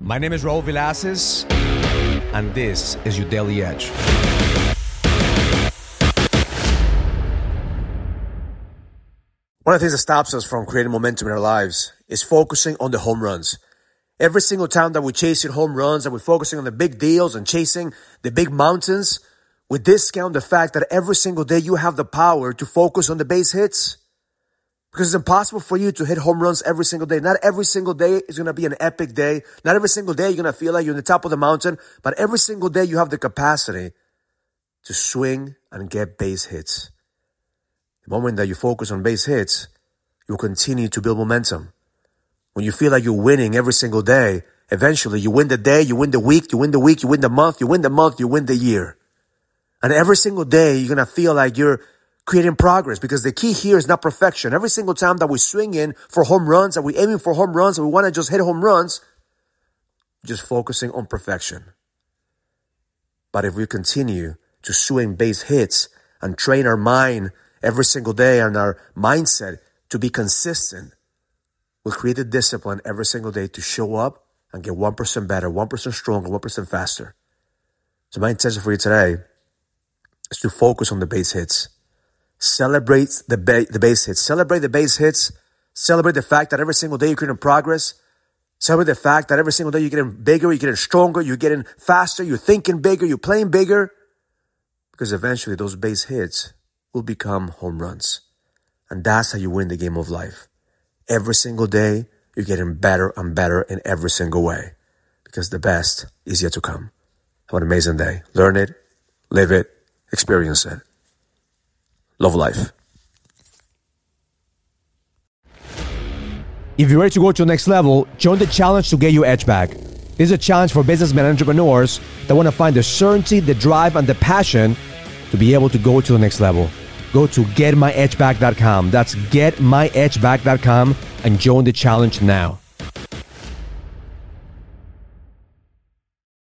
My name is Raul Villacis, and this is your Daily Edge. One of the things that stops us from creating momentum in our lives is focusing on the home runs. Every single time that we're chasing home runs and we're focusing on the big deals and chasing the big mountains, we discount the fact that every single day you have the power to focus on the base hits. Because it's impossible for you to hit home runs every single day. Not every single day is going to be an epic day. Not every single day you're going to feel like you're on the top of the mountain. But every single day you have the capacity to swing and get base hits. The moment that you focus on base hits, you'll continue to build momentum. When you feel like you're winning every single day, eventually you win the day, you win the week, you win the week, you win the month, you win the month, you win the year. And every single day you're going to feel like you're creating progress, because the key here is not perfection. Every single time that we swing in for home runs and we're aiming for home runs and we want to just hit home runs, just focusing on perfection. But if we continue to swing base hits and train our mind every single day and our mindset to be consistent, we'll create the discipline every single day to show up and get 1% better, 1% stronger, 1% faster. So my intention for you today is to focus on the base hits. Celebrate the base hits. Celebrate the base hits. Celebrate the fact that every single day you're creating progress. Celebrate the fact that every single day you're getting bigger, you're getting stronger, you're getting faster, you're thinking bigger, you're playing bigger. Because eventually those base hits will become home runs. And that's how you win the game of life. Every single day, you're getting better and better in every single way. Because the best is yet to come. Have an amazing day. Learn it, live it, experience it. Love life. If you're ready to go to the next level, join the challenge to get your edge back. This is a challenge for businessmen and entrepreneurs that want to find the certainty, the drive, and the passion to be able to go to the next level. Go to getmyedgeback.com. That's getmyedgeback.com and join the challenge now.